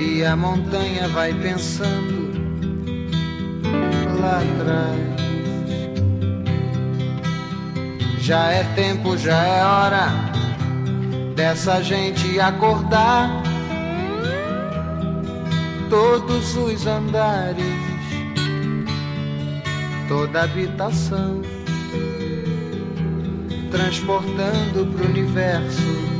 E a montanha vai pensando lá atrás. Já é tempo, já é hora dessa gente acordar. Todos os andares, toda habitação, transportando pro universo